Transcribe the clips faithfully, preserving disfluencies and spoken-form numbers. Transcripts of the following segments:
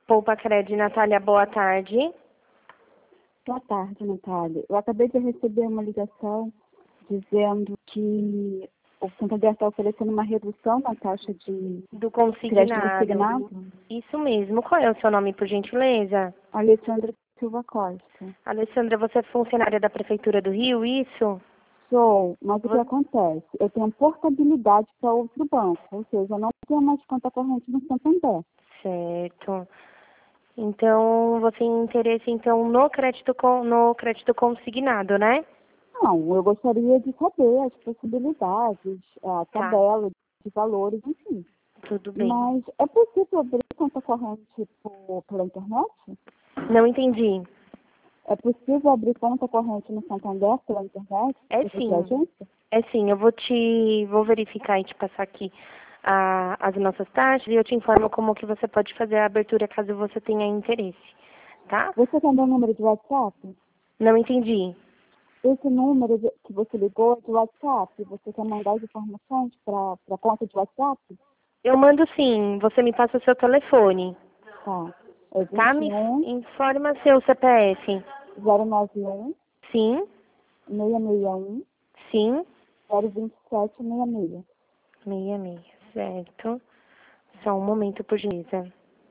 Poupa Cred, Natália, boa tarde. Boa tarde, Natália. Eu acabei de receber uma ligação dizendo que o Santander está oferecendo uma redução na taxa de Do crédito consignado. consignado. Isso mesmo. Qual é o seu nome, por gentileza? Alessandra Silva Costa. Alessandra, você é funcionária da Prefeitura do Rio, isso? Sou, mas o que Você- acontece? Eu tenho portabilidade para outro banco, ou seja, eu não tenho mais conta corrente no Santander. Certo. Então, você tem interesse então no crédito com, no crédito consignado, né? Não, eu gostaria de saber as possibilidades, a Tá, tabela de valores, enfim. tudo bem. Mas é possível abrir conta corrente por, pela internet? Não entendi. É possível abrir conta corrente no Santander pela internet? É Por sim. agência? É sim, eu vou te vou verificar e te passar aqui a, as nossas taxas e eu te informo como que você pode fazer a abertura caso você tenha interesse, tá? Você tem meu número de WhatsApp? Não entendi. Esse número de- que você ligou é de WhatsApp. Você quer mandar as informações para a conta de WhatsApp? Eu mando sim, você me passa o seu telefone, Tá. É tá? vinte e Me um, informa seu C P F. zero nove um, Sim, seis seis um, sim, zero dois sete seis seis. meia meia, certo. Só um momento, por gentileza.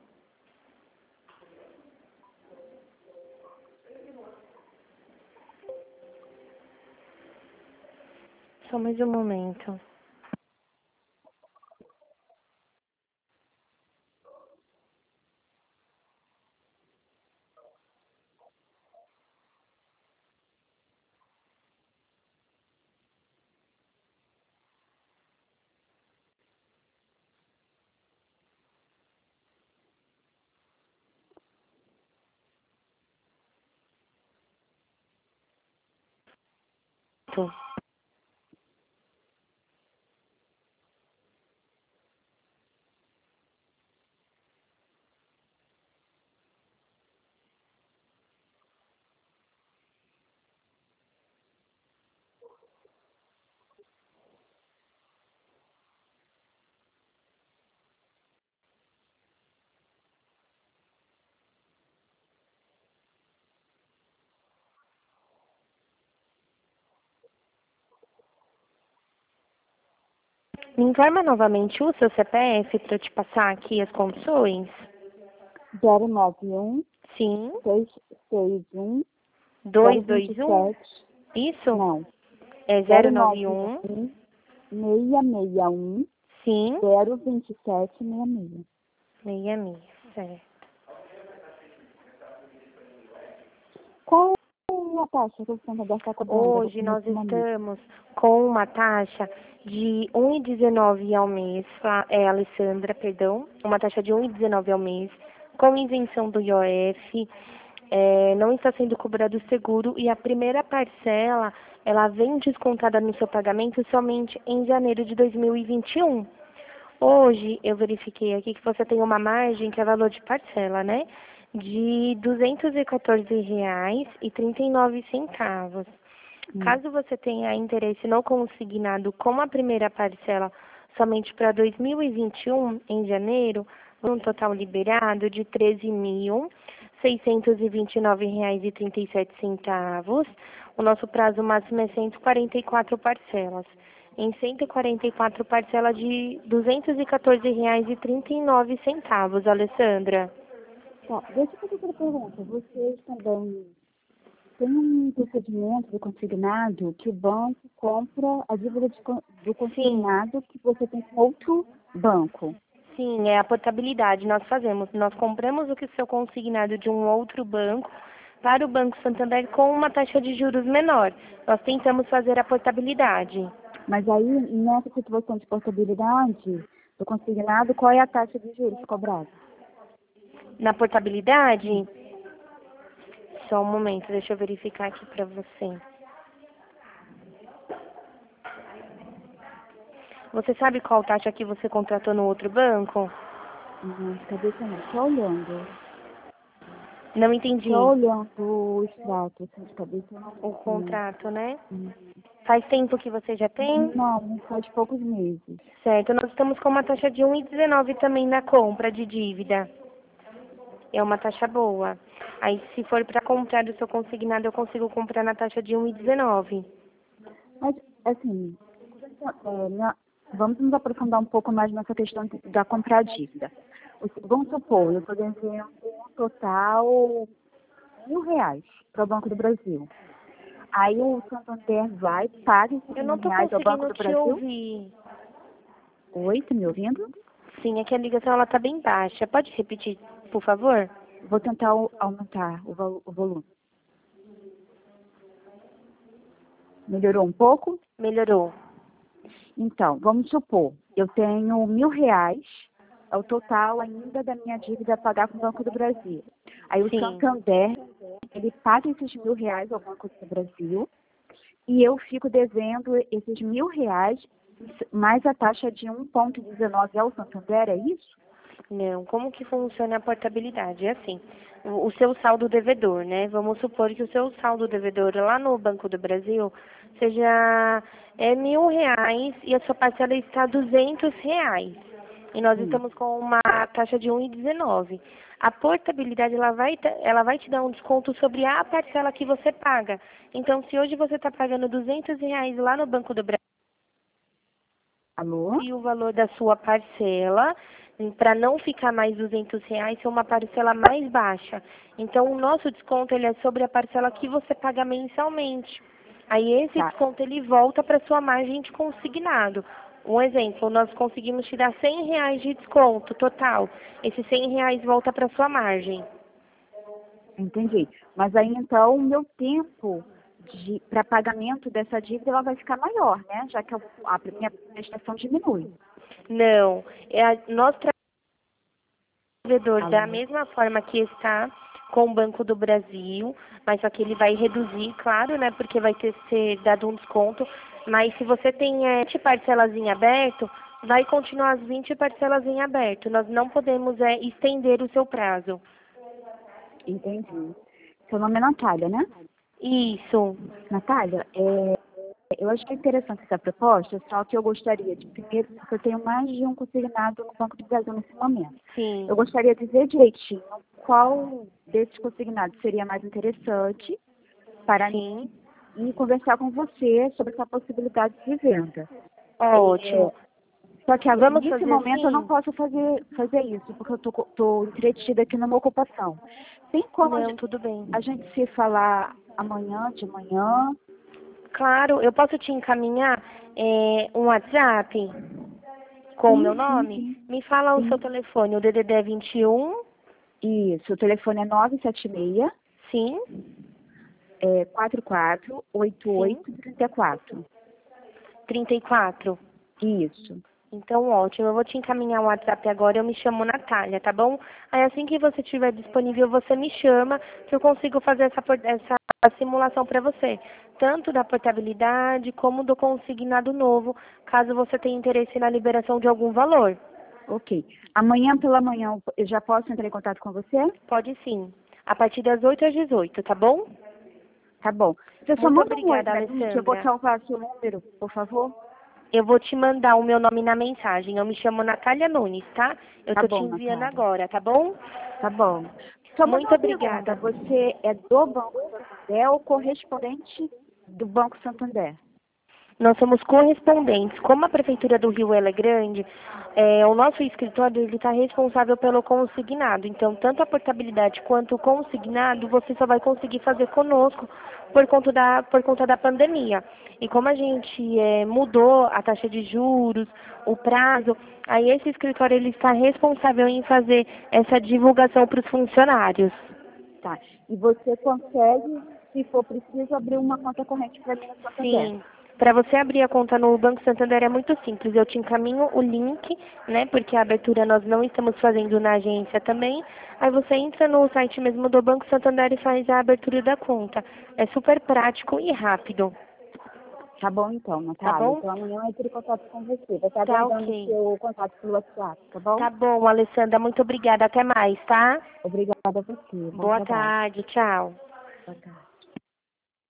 Só mais um momento. Tô. Me informa novamente o seu C P F para eu te passar aqui as condições? zero nove um, Sim, seis seis um, zero dois dois dois um. sete. Isso? Não. É zero zero nove nove um. um, seis seis um, Sim, zero dois sete seis seis. meia meia, certo. Qual é a taxa que o Santander está cobrando Hoje nós nesse momento? estamos com uma taxa de um real e dezenove ao mês, fa- é, Alessandra, perdão, uma taxa de um real e dezenove ao mês, com isenção do I O F, é, não está sendo cobrado o seguro e a primeira parcela, ela vem descontada no seu pagamento somente em janeiro de dois mil e vinte e um. Hoje eu verifiquei aqui que você tem uma margem que é valor de parcela, né? De duzentos e quatorze reais e trinta e nove centavos. Hum. Caso você tenha interesse no consignado com a primeira parcela somente para dois mil e vinte e um, em janeiro, um total liberado de treze mil seiscentos e vinte e nove reais e trinta e sete centavos. O nosso prazo máximo é cento e quarenta e quatro parcelas. Em cento e quarenta e quatro parcelas de duzentos e quatorze reais e trinta e nove centavos, Alessandra. Tá, deixa eu fazer outra pergunta. Vocês também têm um procedimento do consignado que o banco compra a dívida de con- do Sim, consignado que você tem com outro banco. sim, é a portabilidade. Nós fazemos, nós compramos o que seu consignado de um outro banco para o Banco Santander com uma taxa de juros menor. Nós tentamos fazer a portabilidade. Mas aí, nessa situação de portabilidade do consignado, qual é a taxa de juros cobrada? Na portabilidade, só um momento, deixa eu verificar aqui para você. Você sabe qual taxa que você contratou no outro banco? Não, de cabeça não. Só olhando. Não entendi. Só olhando o extrato, assim, de cabeça eu não O sei. contrato, né? Hum. Faz tempo que você já tem? Não, faz poucos meses. Certo, nós estamos com uma taxa de um real e dezenove também na compra de dívida. É uma taxa boa. Aí, se for para comprar o seu consignado, eu consigo comprar na taxa de um e dezenove. Mas, assim, é, na- vamos nos aprofundar um pouco mais nessa questão de- da comprar dívida. O- Vamos supor, eu estou devendo um total mil reais para o Banco do Brasil. Aí o Santander vai, paga esses Eu mil não tô reais ao Banco conseguindo do te Brasil. ouvir. Oi, tá me ouvindo? Sim, é que a ligação ela tá bem baixa. Pode repetir, por favor? Vou tentar au- aumentar o, val- o volume. Melhorou um pouco? Melhorou. Então, vamos supor, eu tenho mil reais, é o total ainda da minha dívida a pagar com o Banco do Brasil. Aí o Sim. Santander, ele paga esses mil reais ao Banco do Brasil e eu fico devendo esses mil reais mais a taxa de um vírgula dezenove ao Santander, é isso? Não, como que funciona a portabilidade? É assim, o, o seu saldo devedor, né? Vamos supor que o seu saldo devedor lá no Banco do Brasil seja é, mil reais e a sua parcela está duzentos reais. E nós Sim, estamos com uma taxa de um e dezenove. A portabilidade, ela vai, te- ela vai te dar um desconto sobre a parcela que você paga. Então, se hoje você está pagando duzentos reais lá no Banco do Brasil, alô? e o valor da sua parcela, para não ficar mais duzentos reais, ser uma parcela mais baixa. Então, o nosso desconto ele é sobre a parcela que você paga mensalmente. Aí, esse Tá, desconto ele volta para sua margem de consignado. Um exemplo, nós conseguimos te dar cem reais de desconto total. Esses cem reais volta para sua margem. entendi. Mas aí então o meu tempo para pagamento dessa dívida ela vai ficar maior, né? Já que a, a minha prestação diminui. Não, é a, nós devedor da Alô? mesma forma que está com o Banco do Brasil, mas só que ele vai reduzir, claro, né, porque vai ter ser dado um desconto, mas se você tem é, vinte parcelas em aberto, vai continuar as vinte parcelas em aberto. Nós não podemos é, estender o seu prazo. Entendi. Seu nome é Natália, né? Isso, Natália, é, eu acho que é interessante essa proposta, só que eu gostaria de, primeiro, porque eu tenho mais de um consignado no Banco do Brasil nesse momento. Eu sim. gostaria de ver direitinho qual desses consignados seria mais interessante para mim Sim, e conversar com você sobre essa possibilidade de venda. É, ótimo. só que agora, Vamos nesse fazer momento eu não assim? posso fazer, fazer isso, porque eu estou entretida aqui numa ocupação. Tem como a Não, gen- tudo bem. a gente se falar amanhã, de manhã? Claro, eu posso te encaminhar é, um WhatsApp com o meu Sim, sim, nome? sim. Me fala o seu Sim. telefone, o D D D é vinte e um, Isso, o telefone é nove sete seis, sim, é, quatro quatro oito sim, oito três quatro. trinta e quatro. Isso. Então, ótimo. Eu vou te encaminhar o WhatsApp agora. Eu me chamo Natália, tá bom? Aí, assim que você estiver disponível, você me chama, que eu consigo fazer essa, por- essa simulação para você. Tanto da portabilidade, como do consignado novo, caso você tenha interesse na liberação de algum valor. Ok. Amanhã pela manhã eu já posso entrar em contato com você? Pode sim. A partir das oito às dezoito, tá bom? Tá bom. Você só Muito manda um oi obrigada, pra mim, que eu vou Alessandra. salvar seu número, por favor. Eu vou te mandar o meu nome na mensagem. Eu me chamo Natália Nunes, tá? Eu Tá tô te bom, enviando Natália. agora, tá bom? Tá bom. Só mais Muito uma pergunta. obrigada. Você é do Banco Santander ou correspondente do Banco Santander? Nós somos correspondentes. Como a Prefeitura do Rio ela é grande, é, o nosso escritório ele está responsável pelo consignado. Então, tanto a portabilidade quanto o consignado, você só vai conseguir fazer conosco por conta da, por conta da pandemia. E como a gente é, mudou a taxa de juros, o prazo, aí esse escritório ele está responsável em fazer essa divulgação para os funcionários. Tá. E você consegue, se for preciso, abrir uma conta corrente para mim no Santander? Sim. Para você abrir a conta no Banco Santander é muito simples. Eu te encaminho o link, né? Porque a abertura nós não estamos fazendo na agência também. Aí você entra no site mesmo do Banco Santander e faz a abertura da conta. É super prático e rápido, Tá bom então, tá Natália. bom? Então amanhã eu entro em contato com você. Vou estar Tá aguardando o ok. seu contato pelo WhatsApp, tá bom? Tá bom, Alessandra. Muito obrigada. Até mais, tá? Obrigada a você. Bom Boa trabalho. tarde. Tchau. Boa tarde.